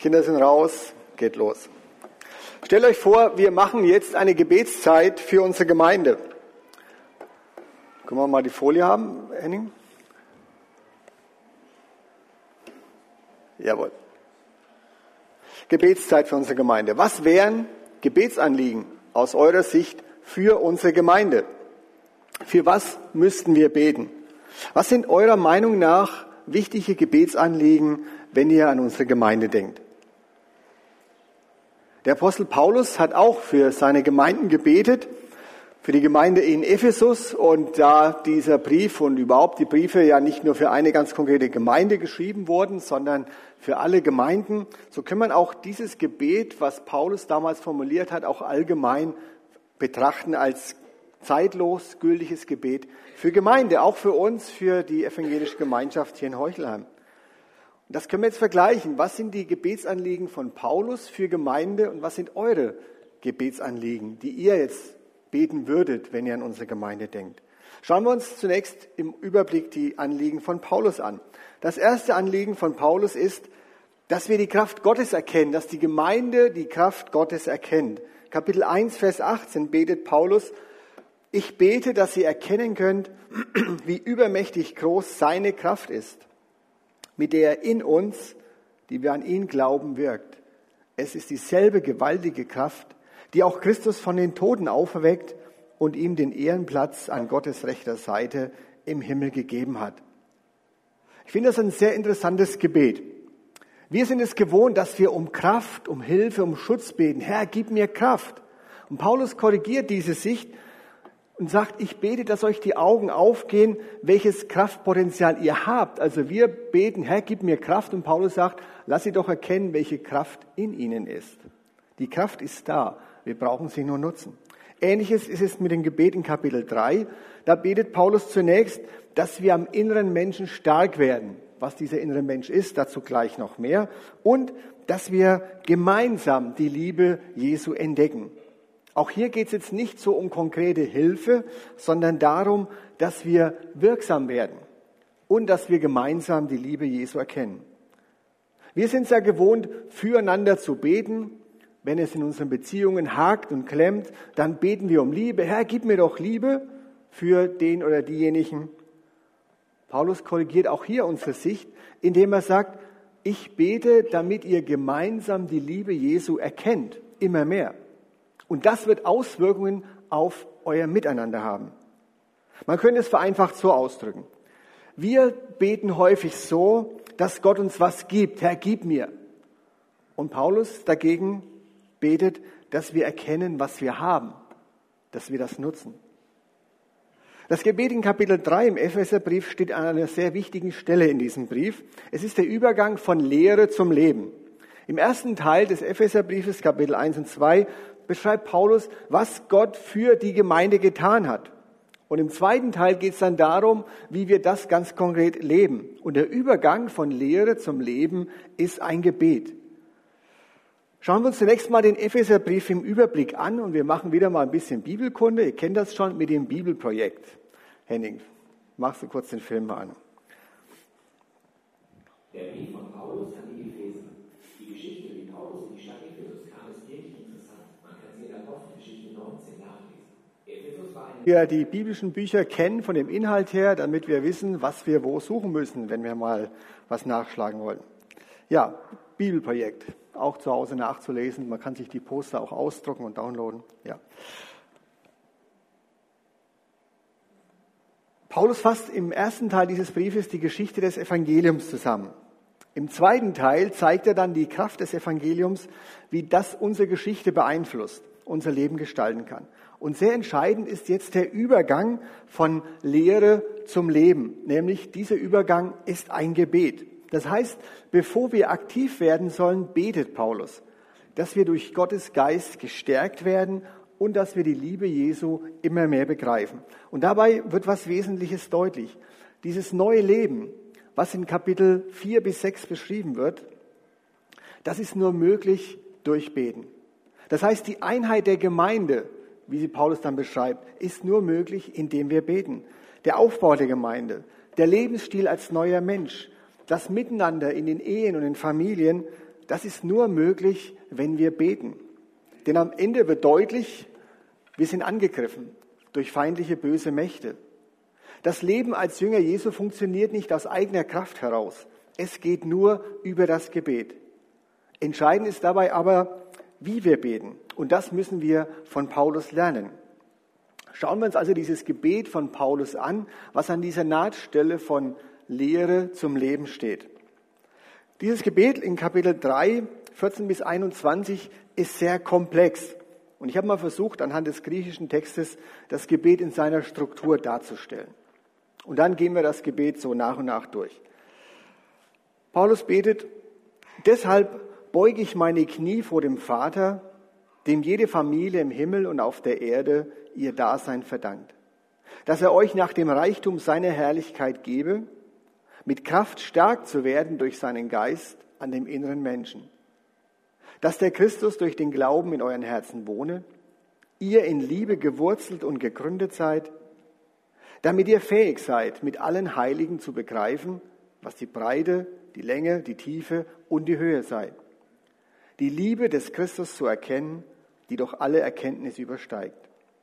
Kinder sind raus, geht los. Stellt euch vor, wir machen jetzt eine Gebetszeit für unsere Gemeinde. Können wir mal die Folie haben, Henning? Jawohl. Gebetszeit für unsere Gemeinde. Was wären Gebetsanliegen aus eurer Sicht für unsere Gemeinde? Für was müssten wir beten? Was sind eurer Meinung nach wichtige Gebetsanliegen, wenn ihr an unsere Gemeinde denkt? Der Apostel Paulus hat auch für seine Gemeinden gebetet, für die Gemeinde in Ephesus, und da dieser Brief und überhaupt die Briefe ja nicht nur für eine ganz konkrete Gemeinde geschrieben wurden, sondern für alle Gemeinden, so kann man auch dieses Gebet, was Paulus damals formuliert hat, auch allgemein betrachten als zeitlos gültiges Gebet für Gemeinde, auch für uns, für die evangelische Gemeinschaft hier in Heuchelheim. Und das können wir jetzt vergleichen. Was sind die Gebetsanliegen von Paulus für Gemeinde und was sind eure Gebetsanliegen, die ihr jetzt beten würdet, wenn ihr an unsere Gemeinde denkt? Schauen wir uns zunächst im Überblick die Anliegen von Paulus an. Das erste Anliegen von Paulus ist, dass wir die Kraft Gottes erkennen, dass die Gemeinde die Kraft Gottes erkennt. Kapitel 1, Vers 18 betet Paulus: Ich bete, dass ihr erkennen könnt, wie übermächtig groß seine Kraft ist, mit der er in uns, die wir an ihn glauben, wirkt. Es ist dieselbe gewaltige Kraft, die auch Christus von den Toten auferweckt und ihm den Ehrenplatz an Gottes rechter Seite im Himmel gegeben hat. Ich finde das ein sehr interessantes Gebet. Wir sind es gewohnt, dass wir um Kraft, um Hilfe, um Schutz beten. Herr, gib mir Kraft. Und Paulus korrigiert diese Sicht und sagt, ich bete, dass euch die Augen aufgehen, welches Kraftpotenzial ihr habt. Also wir beten, Herr, gib mir Kraft. Und Paulus sagt, lass sie doch erkennen, welche Kraft in ihnen ist. Die Kraft ist da, wir brauchen sie nur nutzen. Ähnliches ist es mit dem Gebet in Kapitel 3. Da betet Paulus zunächst, dass wir am inneren Menschen stark werden. Was dieser innere Mensch ist, dazu gleich noch mehr. Und dass wir gemeinsam die Liebe Jesu entdecken. Auch hier geht es jetzt nicht so um konkrete Hilfe, sondern darum, dass wir wirksam werden und dass wir gemeinsam die Liebe Jesu erkennen. Wir sind es ja gewohnt, füreinander zu beten. Wenn es in unseren Beziehungen hakt und klemmt, dann beten wir um Liebe. Herr, gib mir doch Liebe für den oder diejenigen. Paulus korrigiert auch hier unsere Sicht, indem er sagt, ich bete, damit ihr gemeinsam die Liebe Jesu erkennt, immer mehr. Und das wird Auswirkungen auf euer Miteinander haben. Man könnte es vereinfacht so ausdrücken. Wir beten häufig so, dass Gott uns was gibt. Herr, gib mir. Und Paulus dagegen betet, dass wir erkennen, was wir haben, dass wir das nutzen. Das Gebet in Kapitel 3 im Epheserbrief steht an einer sehr wichtigen Stelle in diesem Brief. Es ist der Übergang von Lehre zum Leben. Im ersten Teil des Epheserbriefes, Kapitel 1 und 2, beschreibt Paulus, was Gott für die Gemeinde getan hat. Und im zweiten Teil geht es dann darum, wie wir das ganz konkret leben. Und der Übergang von Lehre zum Leben ist ein Gebet. Schauen wir uns zunächst mal den Epheserbrief im Überblick an und wir machen wieder mal ein bisschen Bibelkunde. Ihr kennt das schon mit dem Bibelprojekt. Henning, machst du kurz den Film mal an. Der Brief von Paulus an die Epheser. Die Geschichte, wie Paulus in die Stadt Ephesus kam, ist wirklich interessant. Man kann sie in der Apostelgeschichte 19 nachlesen. Ephesus war wir die biblischen Bücher kennen von dem Inhalt her, damit wir wissen, was wir wo suchen müssen, wenn wir mal was nachschlagen wollen. Ja, Bibelprojekt. Auch zu Hause nachzulesen. Man kann sich die Poster auch ausdrucken und downloaden. Ja. Paulus fasst im ersten Teil dieses Briefes die Geschichte des Evangeliums zusammen. Im zweiten Teil zeigt er dann die Kraft des Evangeliums, wie das unsere Geschichte beeinflusst, unser Leben gestalten kann. Und sehr entscheidend ist jetzt der Übergang von Lehre zum Leben. Nämlich dieser Übergang ist ein Gebet. Das heißt, bevor wir aktiv werden sollen, betet Paulus, dass wir durch Gottes Geist gestärkt werden und dass wir die Liebe Jesu immer mehr begreifen. Und dabei wird was Wesentliches deutlich. Dieses neue Leben, was in Kapitel 4 bis 6 beschrieben wird, das ist nur möglich durch Beten. Das heißt, die Einheit der Gemeinde, wie sie Paulus dann beschreibt, ist nur möglich, indem wir beten. Der Aufbau der Gemeinde, der Lebensstil als neuer Mensch, das Miteinander in den Ehen und in Familien, das ist nur möglich, wenn wir beten. Denn am Ende wird deutlich, wir sind angegriffen durch feindliche, böse Mächte. Das Leben als Jünger Jesu funktioniert nicht aus eigener Kraft heraus. Es geht nur über das Gebet. Entscheidend ist dabei aber, wie wir beten. Und das müssen wir von Paulus lernen. Schauen wir uns also dieses Gebet von Paulus an, was an dieser Nahtstelle von Lehre zum Leben steht. Dieses Gebet in Kapitel 3, 14 bis 21 ist sehr komplex. Und ich habe mal versucht, anhand des griechischen Textes das Gebet in seiner Struktur darzustellen. Und dann gehen wir das Gebet so nach und nach durch. Paulus betet: Deshalb beuge ich meine Knie vor dem Vater, dem jede Familie im Himmel und auf der Erde ihr Dasein verdankt, dass er euch nach dem Reichtum seiner Herrlichkeit gebe, mit Kraft stark zu werden durch seinen Geist an dem inneren Menschen, dass der Christus durch den Glauben in euren Herzen wohne, ihr in Liebe gewurzelt und gegründet seid, damit ihr fähig seid, mit allen Heiligen zu begreifen, was die Breite, die Länge, die Tiefe und die Höhe sei, die Liebe des Christus zu erkennen, die doch alle Erkenntnis übersteigt,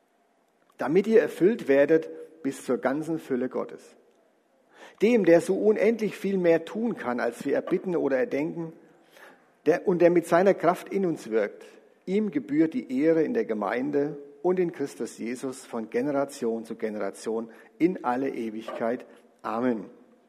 damit ihr erfüllt werdet bis zur ganzen Fülle Gottes. Dem, der so unendlich viel mehr tun kann, als wir erbitten oder erdenken, der mit seiner Kraft in uns wirkt, ihm gebührt die Ehre in der Gemeinde und in Christus Jesus von Generation zu Generation in alle Ewigkeit. Amen.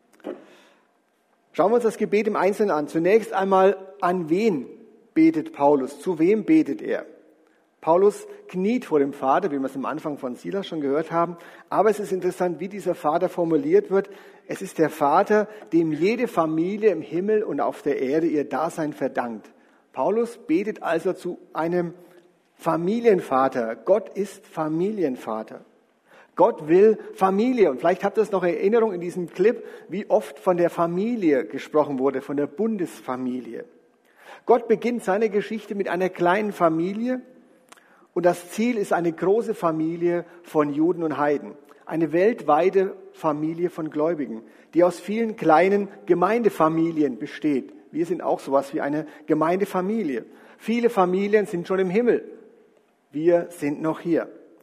Schauen wir uns das Gebet im Einzelnen an. Zunächst einmal, an wen betet Paulus? Zu wem betet er? Paulus kniet vor dem Vater, wie wir es am Anfang von Silas schon gehört haben. Aber es ist interessant, wie dieser Vater formuliert wird. Es ist der Vater, dem jede Familie im Himmel und auf der Erde ihr Dasein verdankt. Paulus betet also zu einem Familienvater. Gott ist Familienvater. Gott will Familie. Und vielleicht habt ihr es noch in Erinnerung in diesem Clip, wie oft von der Familie gesprochen wurde, von der Bundesfamilie. Gott beginnt seine Geschichte mit einer kleinen Familie. Und das Ziel ist eine große Familie von Juden und Heiden. Eine weltweite Familie von Gläubigen, die aus vielen kleinen Gemeindefamilien besteht. Wir sind auch sowas wie eine Gemeindefamilie. Viele Familien sind schon im Himmel. Wir sind noch hier.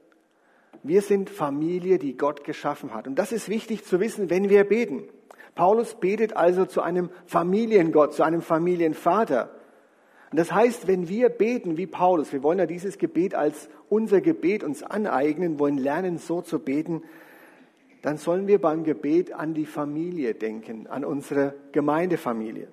Wir sind Familie, die Gott geschaffen hat. Und das ist wichtig zu wissen, wenn wir beten. Paulus betet also zu einem Familiengott, zu einem Familienvater. Und das heißt, wenn wir beten wie Paulus, wir wollen ja dieses Gebet als unser Gebet uns aneignen, wollen lernen, so zu beten, dann sollen wir beim Gebet an die Familie denken, an unsere Gemeindefamilie.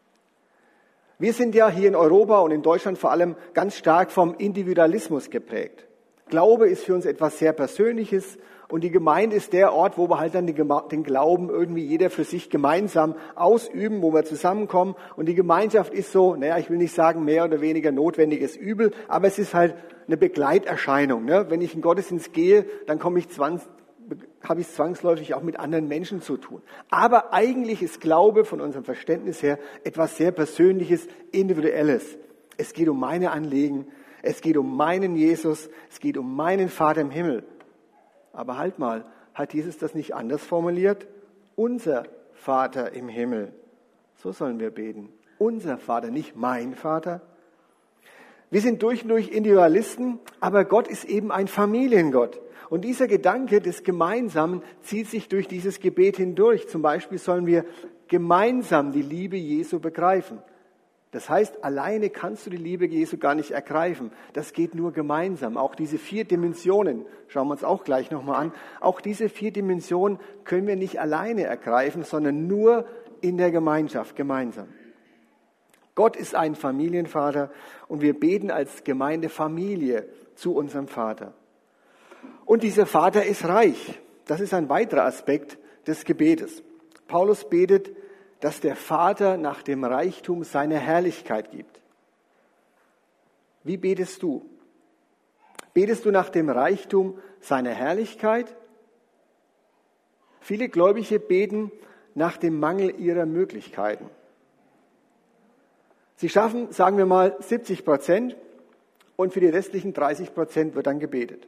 Wir sind ja hier in Europa und in Deutschland vor allem ganz stark vom Individualismus geprägt. Glaube ist für uns etwas sehr Persönliches und die Gemeinde ist der Ort, wo wir halt dann den Glauben irgendwie jeder für sich gemeinsam ausüben, wo wir zusammenkommen. Und die Gemeinschaft ist so, ich will nicht sagen mehr oder weniger notwendiges Übel, aber es ist halt eine Begleiterscheinung. Ne? Wenn ich in den Gottesdienst gehe, dann habe ich es zwangsläufig auch mit anderen Menschen zu tun. Aber eigentlich ist Glaube von unserem Verständnis her etwas sehr Persönliches, Individuelles. Es geht um meine Anliegen, es geht um meinen Jesus, es geht um meinen Vater im Himmel. Aber halt mal, hat Jesus das nicht anders formuliert? Unser Vater im Himmel. So sollen wir beten. Unser Vater, nicht mein Vater. Wir sind durch und durch Individualisten, aber Gott ist eben ein Familiengott. Und dieser Gedanke des Gemeinsamen zieht sich durch dieses Gebet hindurch. Zum Beispiel sollen wir gemeinsam die Liebe Jesu begreifen. Das heißt, alleine kannst du die Liebe Jesu gar nicht ergreifen. Das geht nur gemeinsam. Auch diese 4 Dimensionen, schauen wir uns auch gleich nochmal an, auch diese 4 Dimensionen können wir nicht alleine ergreifen, sondern nur in der Gemeinschaft, gemeinsam. Gott ist ein Familienvater und wir beten als Gemeindefamilie zu unserem Vater. Und dieser Vater ist reich. Das ist ein weiterer Aspekt des Gebetes. Paulus betet, dass der Vater nach dem Reichtum seiner Herrlichkeit gibt. Wie betest du? Betest du nach dem Reichtum seiner Herrlichkeit? Viele Gläubige beten nach dem Mangel ihrer Möglichkeiten. Sie schaffen, sagen wir mal, 70% und für die restlichen 30% wird dann gebetet.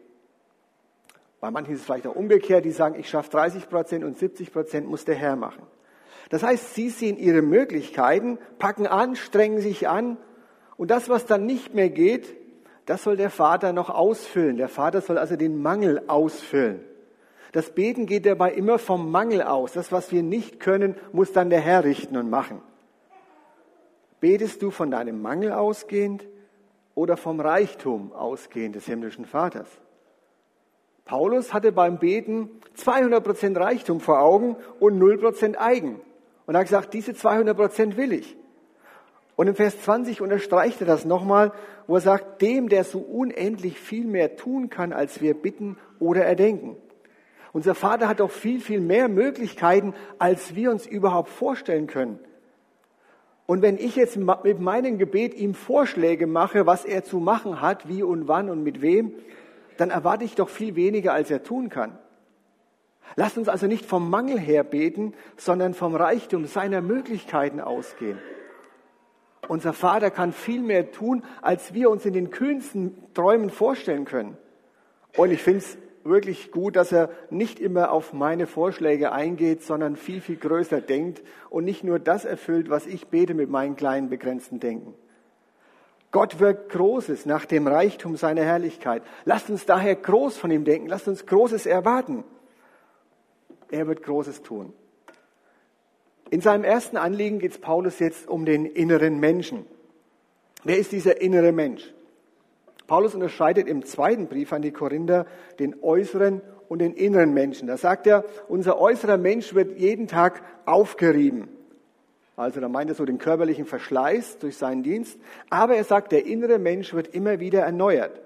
Bei manchen ist es vielleicht auch umgekehrt, die sagen, ich schaffe 30% und 70% muss der Herr machen. Das heißt, sie sehen ihre Möglichkeiten, packen an, strengen sich an und das, was dann nicht mehr geht, das soll der Vater noch ausfüllen. Der Vater soll also den Mangel ausfüllen. Das Beten geht dabei immer vom Mangel aus. Das, was wir nicht können, muss dann der Herr richten und machen. Betest du von deinem Mangel ausgehend oder vom Reichtum ausgehend des himmlischen Vaters? Paulus hatte beim Beten 200% Reichtum vor Augen und 0% Eigen. Und er hat gesagt, diese 200% will ich. Und im Vers 20 unterstreicht er das nochmal, wo er sagt, dem, der so unendlich viel mehr tun kann, als wir bitten oder erdenken. Unser Vater hat doch viel, viel mehr Möglichkeiten, als wir uns überhaupt vorstellen können. Und wenn ich jetzt mit meinem Gebet ihm Vorschläge mache, was er zu machen hat, wie und wann und mit wem, dann erwarte ich doch viel weniger, als er tun kann. Lasst uns also nicht vom Mangel her beten, sondern vom Reichtum seiner Möglichkeiten ausgehen. Unser Vater kann viel mehr tun, als wir uns in den kühnsten Träumen vorstellen können. Und ich finde es wirklich gut, dass er nicht immer auf meine Vorschläge eingeht, sondern viel, viel größer denkt und nicht nur das erfüllt, was ich bete mit meinen kleinen, begrenzten Denken. Gott wirkt Großes nach dem Reichtum seiner Herrlichkeit. Lasst uns daher groß von ihm denken, lasst uns Großes erwarten. Er wird Großes tun. In seinem ersten Anliegen geht es Paulus jetzt um den inneren Menschen. Wer ist dieser innere Mensch? Paulus unterscheidet im zweiten Brief an die Korinther den äußeren und den inneren Menschen. Da sagt er, unser äußerer Mensch wird jeden Tag aufgerieben. Also da meint er so den körperlichen Verschleiß durch seinen Dienst. Aber er sagt, der innere Mensch wird immer wieder erneuert.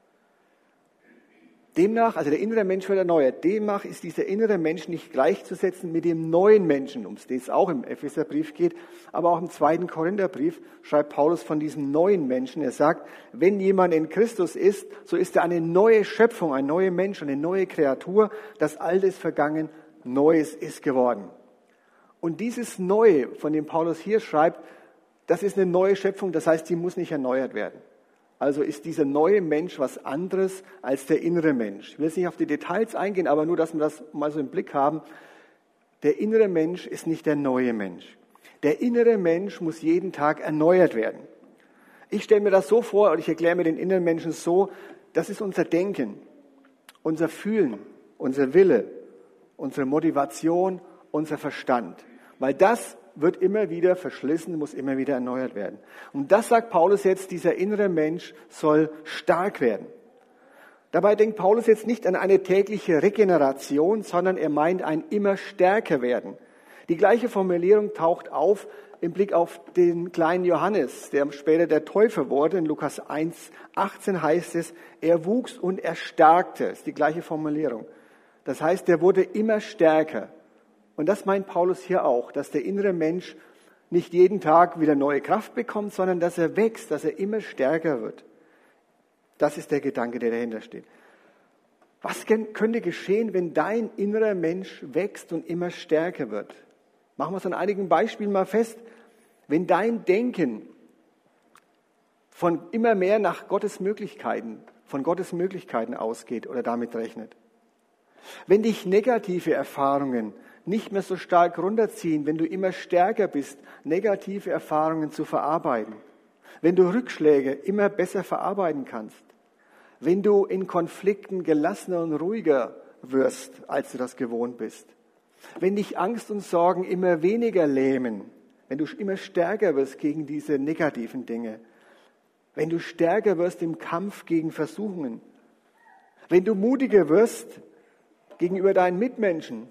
Demnach, also der innere Mensch wird erneuert. Demnach ist dieser innere Mensch nicht gleichzusetzen mit dem neuen Menschen, um es das auch im Epheserbrief geht, aber auch im zweiten Korintherbrief schreibt Paulus von diesem neuen Menschen. Er sagt, wenn jemand in Christus ist, so ist er eine neue Schöpfung, ein neuer Mensch, eine neue Kreatur. Das Alte ist vergangen, Neues ist geworden. Und dieses Neue, von dem Paulus hier schreibt, das ist eine neue Schöpfung, das heißt, die muss nicht erneuert werden. Also ist dieser neue Mensch was anderes als der innere Mensch. Ich will jetzt nicht auf die Details eingehen, aber nur, dass wir das mal so im Blick haben. Der innere Mensch ist nicht der neue Mensch. Der innere Mensch muss jeden Tag erneuert werden. Ich stelle mir das so vor, und ich erkläre mir den inneren Menschen so, das ist unser Denken, unser Fühlen, unser Wille, unsere Motivation, unser Verstand. Weil das wird immer wieder verschlissen, muss immer wieder erneuert werden. Und das sagt Paulus jetzt, dieser innere Mensch soll stark werden. Dabei denkt Paulus jetzt nicht an eine tägliche Regeneration, sondern er meint ein immer stärker werden. Die gleiche Formulierung taucht auf im Blick auf den kleinen Johannes, der später der Täufer wurde. In Lukas 1,18 heißt es, er wuchs und er stärkte. Das ist die gleiche Formulierung. Das heißt, er wurde immer stärker. Und das meint Paulus hier auch, dass der innere Mensch nicht jeden Tag wieder neue Kraft bekommt, sondern dass er wächst, dass er immer stärker wird. Das ist der Gedanke, der dahinter steht. Was könnte geschehen, wenn dein innerer Mensch wächst und immer stärker wird? Machen wir es an einigen Beispielen mal fest. Wenn dein Denken von immer mehr nach Gottes Möglichkeiten, von Gottes Möglichkeiten ausgeht oder damit rechnet. Wenn dich negative Erfahrungen nicht mehr so stark runterziehen, wenn du immer stärker bist, negative Erfahrungen zu verarbeiten. Wenn du Rückschläge immer besser verarbeiten kannst. Wenn du in Konflikten gelassener und ruhiger wirst, als du das gewohnt bist. Wenn dich Angst und Sorgen immer weniger lähmen. Wenn du immer stärker wirst gegen diese negativen Dinge. Wenn du stärker wirst im Kampf gegen Versuchungen. Wenn du mutiger wirst gegenüber deinen Mitmenschen.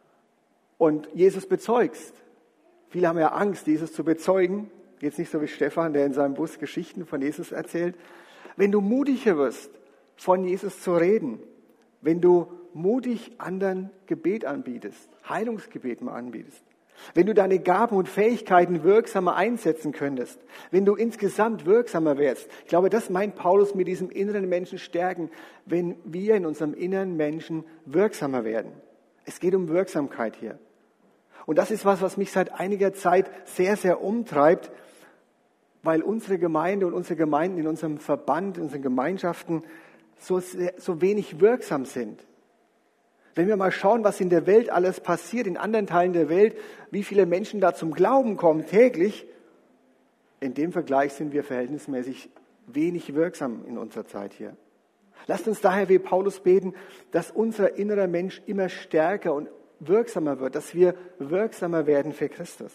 Und Jesus bezeugst. Viele haben ja Angst, Jesus zu bezeugen. Jetzt nicht so wie Stefan, der in seinem Bus Geschichten von Jesus erzählt. Wenn du mutiger wirst, von Jesus zu reden, wenn du mutig anderen Gebet anbietest, Heilungsgebet mal anbietest, wenn du deine Gaben und Fähigkeiten wirksamer einsetzen könntest, wenn du insgesamt wirksamer wärst. Ich glaube, das meint Paulus mit diesem inneren Menschen stärken, wenn wir in unserem inneren Menschen wirksamer werden. Es geht um Wirksamkeit hier. Und das ist was mich seit einiger Zeit sehr, sehr umtreibt, weil unsere Gemeinde und unsere Gemeinden in unserem Verband, in unseren Gemeinschaften so wenig wirksam sind. Wenn wir mal schauen, was in der Welt alles passiert, in anderen Teilen der Welt, wie viele Menschen da zum Glauben kommen täglich, in dem Vergleich sind wir verhältnismäßig wenig wirksam in unserer Zeit hier. Lasst uns daher wie Paulus beten, dass unser innerer Mensch immer stärker und wirksamer wird, dass wir wirksamer werden für Christus.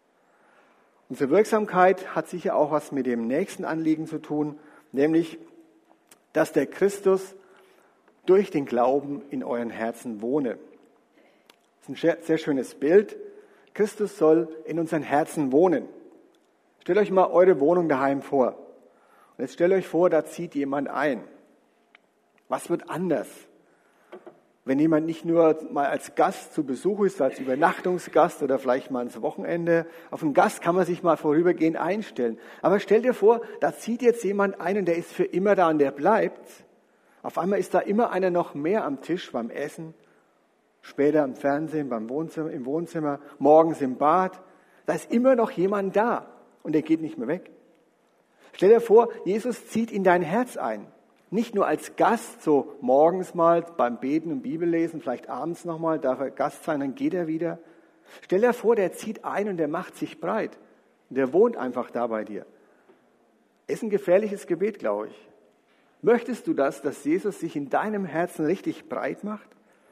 Unsere Wirksamkeit hat sicher auch was mit dem nächsten Anliegen zu tun, nämlich, dass der Christus durch den Glauben in euren Herzen wohne. Das ist ein sehr schönes Bild. Christus soll in unseren Herzen wohnen. Stellt euch mal eure Wohnung daheim vor. Und jetzt stellt euch vor, da zieht jemand ein. Was wird anders, wenn jemand nicht nur mal als Gast zu Besuch ist, als Übernachtungsgast oder vielleicht mal ans Wochenende? Auf einen Gast kann man sich mal vorübergehend einstellen. Aber stell dir vor, da zieht jetzt jemand ein und der ist für immer da und der bleibt. Auf einmal ist da immer einer noch mehr am Tisch beim Essen, später im Fernsehen, im Wohnzimmer, morgens im Bad. Da ist immer noch jemand da und der geht nicht mehr weg. Stell dir vor, Jesus zieht in dein Herz ein. Nicht nur als Gast, so morgens mal beim Beten und Bibellesen, vielleicht abends nochmal, darf er Gast sein, dann geht er wieder. Stell dir vor, der zieht ein und der macht sich breit. Und der wohnt einfach da bei dir. Ist ein gefährliches Gebet, glaube ich. Möchtest du das, dass Jesus sich in deinem Herzen richtig breit macht?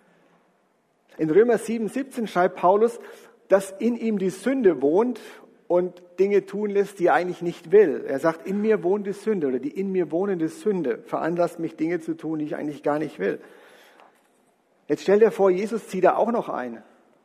In Römer 7,17 schreibt Paulus, dass in ihm die Sünde wohnt und Dinge tun lässt, die er eigentlich nicht will. Er sagt, in mir wohnt die Sünde oder die in mir wohnende Sünde veranlasst mich, Dinge zu tun, die ich eigentlich gar nicht will. Jetzt stell dir vor, Jesus zieht da auch noch ein.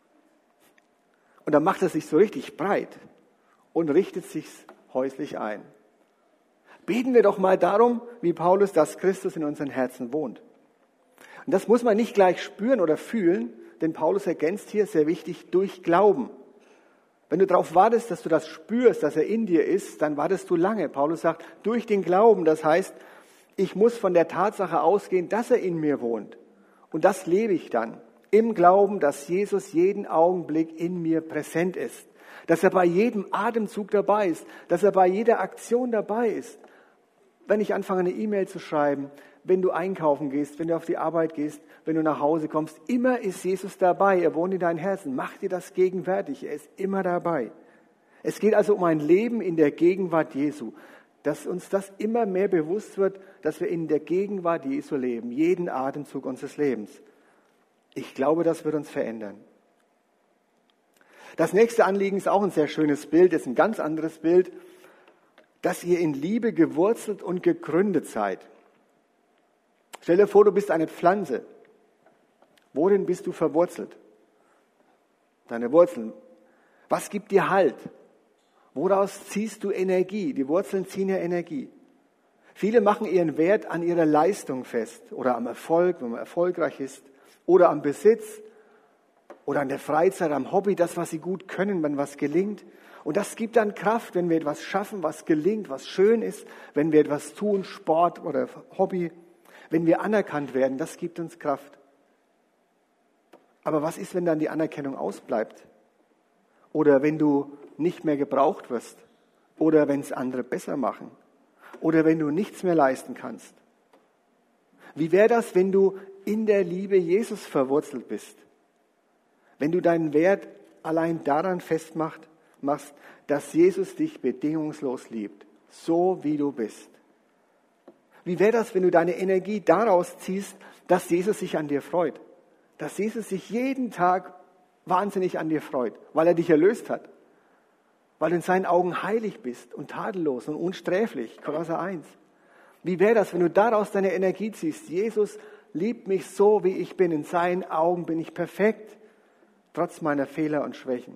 Und dann macht er sich so richtig breit und richtet sich häuslich ein. Beten wir doch mal darum, wie Paulus, dass Christus in unseren Herzen wohnt. Und das muss man nicht gleich spüren oder fühlen, denn Paulus ergänzt hier, sehr wichtig, durch Glauben. Wenn du darauf wartest, dass du das spürst, dass er in dir ist, dann wartest du lange. Paulus sagt, durch den Glauben, das heißt, ich muss von der Tatsache ausgehen, dass er in mir wohnt. Und das lebe ich dann. Im Glauben, dass Jesus jeden Augenblick in mir präsent ist. Dass er bei jedem Atemzug dabei ist. Dass er bei jeder Aktion dabei ist. Wenn ich anfange, eine E-Mail zu schreiben, wenn du einkaufen gehst, wenn du auf die Arbeit gehst, wenn du nach Hause kommst, immer ist Jesus dabei. Er wohnt in deinem Herzen. Mach dir das gegenwärtig. Er ist immer dabei. Es geht also um ein Leben in der Gegenwart Jesu. Dass uns das immer mehr bewusst wird, dass wir in der Gegenwart Jesu leben. Jeden Atemzug unseres Lebens. Ich glaube, das wird uns verändern. Das nächste Anliegen ist auch ein sehr schönes Bild. Das ist ein ganz anderes Bild. Dass ihr in Liebe gewurzelt und gegründet seid. Stell dir vor, du bist eine Pflanze. Worin bist du verwurzelt? Deine Wurzeln. Was gibt dir Halt? Woraus ziehst du Energie? Die Wurzeln ziehen ja Energie. Viele machen ihren Wert an ihrer Leistung fest oder am Erfolg, wenn man erfolgreich ist, oder am Besitz oder an der Freizeit, am Hobby, das, was sie gut können, wenn was gelingt. Und das gibt dann Kraft, wenn wir etwas schaffen, was gelingt, was schön ist, wenn wir etwas tun, Sport oder Hobby, wenn wir anerkannt werden, das gibt uns Kraft. Aber was ist, wenn dann die Anerkennung ausbleibt? Oder wenn du nicht mehr gebraucht wirst? Oder wenn es andere besser machen? Oder wenn du nichts mehr leisten kannst? Wie wäre das, wenn du in der Liebe Jesus verwurzelt bist? Wenn du deinen Wert allein daran festmachst, dass Jesus dich bedingungslos liebt, so wie du bist. Wie wäre das, wenn du deine Energie daraus ziehst, dass Jesus sich an dir freut? Dass Jesus sich jeden Tag wahnsinnig an dir freut, weil er dich erlöst hat. Weil du in seinen Augen heilig bist und tadellos und unsträflich. Kolosser 1. Wie wäre das, wenn du daraus deine Energie ziehst? Jesus liebt mich so, wie ich bin. In seinen Augen bin ich perfekt, trotz meiner Fehler und Schwächen.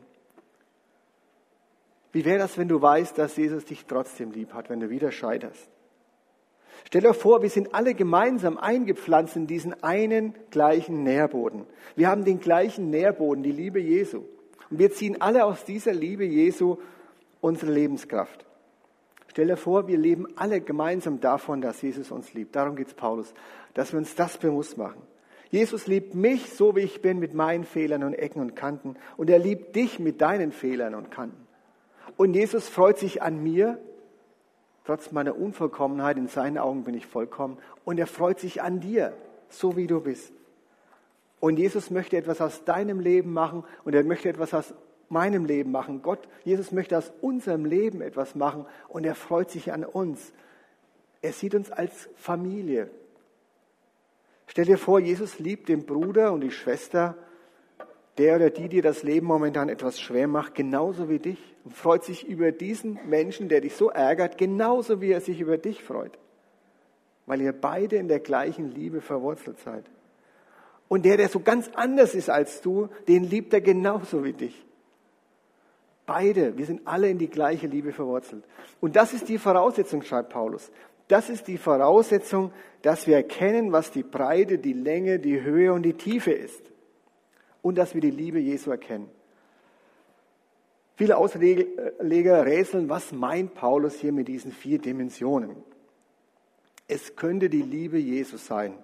Wie wäre das, wenn du weißt, dass Jesus dich trotzdem lieb hat, wenn du wieder scheiterst? Stell dir vor, wir sind alle gemeinsam eingepflanzt in diesen einen gleichen Nährboden. Wir haben den gleichen Nährboden, die Liebe Jesu. Und wir ziehen alle aus dieser Liebe Jesu unsere Lebenskraft. Stell dir vor, wir leben alle gemeinsam davon, dass Jesus uns liebt. Darum geht es Paulus, dass wir uns das bewusst machen. Jesus liebt mich, so wie ich bin, mit meinen Fehlern und Ecken und Kanten. Und er liebt dich mit deinen Fehlern und Kanten. Und Jesus freut sich an mir, trotz meiner Unvollkommenheit, in seinen Augen bin ich vollkommen. Und er freut sich an dir, so wie du bist. Und Jesus möchte etwas aus deinem Leben machen und er möchte etwas aus meinem Leben machen. Jesus möchte aus unserem Leben etwas machen und er freut sich an uns. Er sieht uns als Familie. Stell dir vor, Jesus liebt den Bruder und die Schwester, der oder die dir das Leben momentan etwas schwer macht, genauso wie dich. Und freut sich über diesen Menschen, der dich so ärgert, genauso wie er sich über dich freut. Weil ihr beide in der gleichen Liebe verwurzelt seid. Und der so ganz anders ist als du, den liebt er genauso wie dich. Beide, wir sind alle in die gleiche Liebe verwurzelt. Und das ist die Voraussetzung, schreibt Paulus. Das ist die Voraussetzung, dass wir erkennen, was die Breite, die Länge, die Höhe und die Tiefe ist. Und dass wir die Liebe Jesu erkennen. Viele Ausleger rätseln, was meint Paulus hier mit diesen 4 Dimensionen? Es könnte die Liebe Jesu sein.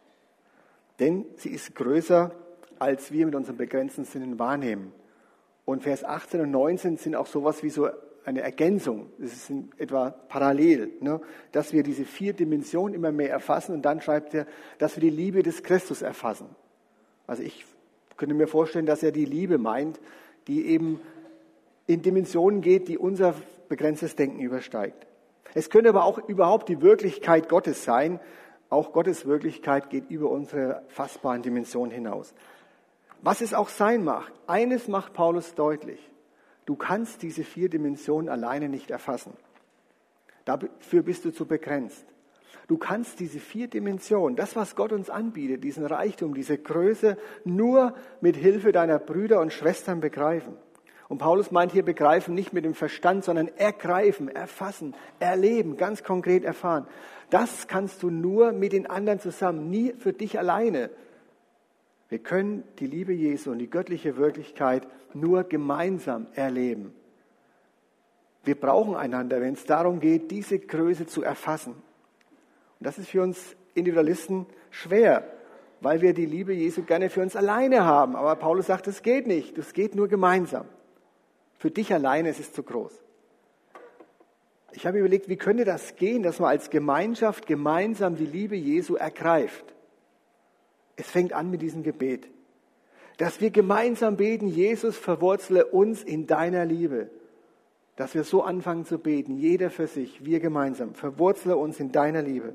Denn sie ist größer, als wir mit unseren begrenzten Sinnen wahrnehmen. Und Vers 18 und 19 sind auch sowas wie so eine Ergänzung. Das ist in etwa parallel, ne? Dass wir diese 4 Dimensionen immer mehr erfassen. Und dann schreibt er, dass wir die Liebe des Christus erfassen. Also ich könnte mir vorstellen, dass er die Liebe meint, die eben in Dimensionen geht, die unser begrenztes Denken übersteigt. Es könnte aber auch überhaupt die Wirklichkeit Gottes sein. Auch Gottes Wirklichkeit geht über unsere fassbaren Dimensionen hinaus. Was es auch sein mag, eines macht Paulus deutlich. Du kannst diese 4 Dimensionen alleine nicht erfassen. Dafür bist du zu begrenzt. Du kannst diese 4 Dimensionen, das, was Gott uns anbietet, diesen Reichtum, diese Größe, nur mit Hilfe deiner Brüder und Schwestern begreifen. Und Paulus meint hier begreifen nicht mit dem Verstand, sondern ergreifen, erfassen, erleben, ganz konkret erfahren. Das kannst du nur mit den anderen zusammen, nie für dich alleine. Wir können die Liebe Jesu und die göttliche Wirklichkeit nur gemeinsam erleben. Wir brauchen einander, wenn es darum geht, diese Größe zu erfassen. Und das ist für uns Individualisten schwer, weil wir die Liebe Jesu gerne für uns alleine haben. Aber Paulus sagt, es geht nicht, es geht nur gemeinsam. Für dich alleine ist es zu groß. Ich habe überlegt, wie könnte das gehen, dass man als Gemeinschaft gemeinsam die Liebe Jesu ergreift. Es fängt an mit diesem Gebet. Dass wir gemeinsam beten, Jesus, verwurzle uns in deiner Liebe. Dass wir so anfangen zu beten, jeder für sich, wir gemeinsam, verwurzle uns in deiner Liebe.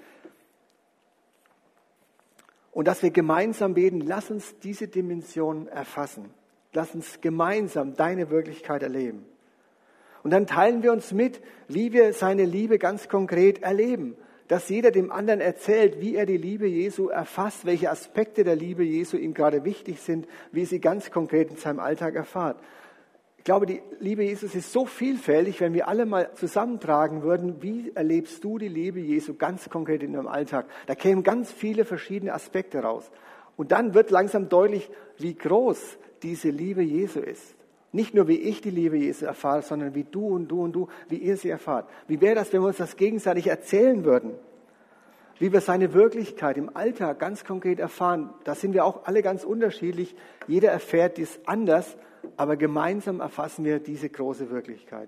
Und dass wir gemeinsam beten, lass uns diese Dimension erfassen. Lass uns gemeinsam deine Wirklichkeit erleben. Und dann teilen wir uns mit, wie wir seine Liebe ganz konkret erleben. Dass jeder dem anderen erzählt, wie er die Liebe Jesu erfasst, welche Aspekte der Liebe Jesu ihm gerade wichtig sind, wie sie ganz konkret in seinem Alltag erfahrt. Ich glaube, die Liebe Jesus ist so vielfältig, wenn wir alle mal zusammentragen würden, wie erlebst du die Liebe Jesu ganz konkret in deinem Alltag? Da kämen ganz viele verschiedene Aspekte raus. Und dann wird langsam deutlich, wie groß diese Liebe Jesu ist. Nicht nur, wie ich die Liebe Jesu erfahre, sondern wie du und du und du, wie ihr sie erfahrt. Wie wäre das, wenn wir uns das gegenseitig erzählen würden? Wie wir seine Wirklichkeit im Alltag ganz konkret erfahren. Da sind wir auch alle ganz unterschiedlich. Jeder erfährt dies anders, aber gemeinsam erfassen wir diese große Wirklichkeit.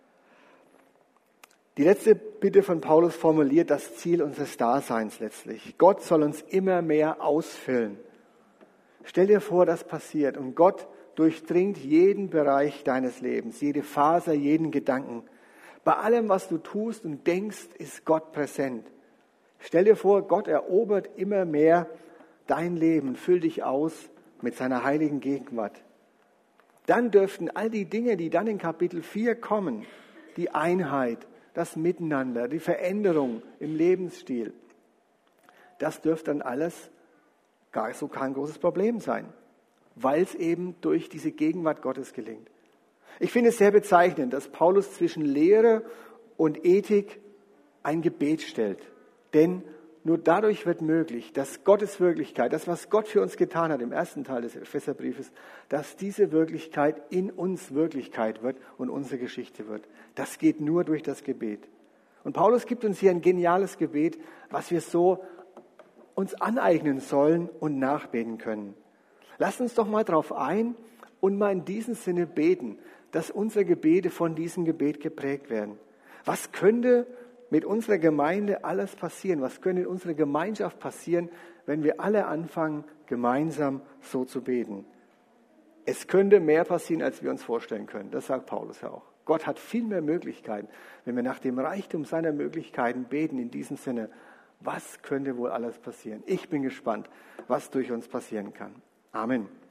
Die letzte Bitte von Paulus formuliert das Ziel unseres Daseins letztlich. Gott soll uns immer mehr ausfüllen. Stell dir vor, das passiert und Gott durchdringt jeden Bereich deines Lebens, jede Faser, jeden Gedanken. Bei allem, was du tust und denkst, ist Gott präsent. Stell dir vor, Gott erobert immer mehr dein Leben, füllt dich aus mit seiner heiligen Gegenwart. Dann dürften all die Dinge, die dann in Kapitel 4 kommen, die Einheit, das Miteinander, die Veränderung im Lebensstil, das dürfte dann alles gar so kein großes Problem sein, weil es eben durch diese Gegenwart Gottes gelingt. Ich finde es sehr bezeichnend, dass Paulus zwischen Lehre und Ethik ein Gebet stellt. Denn nur dadurch wird möglich, dass Gottes Wirklichkeit, das, was Gott für uns getan hat im ersten Teil des Epheserbriefes, dass diese Wirklichkeit in uns Wirklichkeit wird und unsere Geschichte wird. Das geht nur durch das Gebet. Und Paulus gibt uns hier ein geniales Gebet, was wir so uns aneignen sollen und nachbeten können. Lasst uns doch mal drauf ein und mal in diesem Sinne beten, dass unsere Gebete von diesem Gebet geprägt werden. Was könnte mit unserer Gemeinde alles passieren? Was könnte in unserer Gemeinschaft passieren, wenn wir alle anfangen, gemeinsam so zu beten. Es könnte mehr passieren, als wir uns vorstellen können. Das sagt Paulus ja auch. Gott hat viel mehr Möglichkeiten. Wenn wir nach dem Reichtum seiner Möglichkeiten beten, in diesem Sinne, was könnte wohl alles passieren? Ich bin gespannt, was durch uns passieren kann. Amen.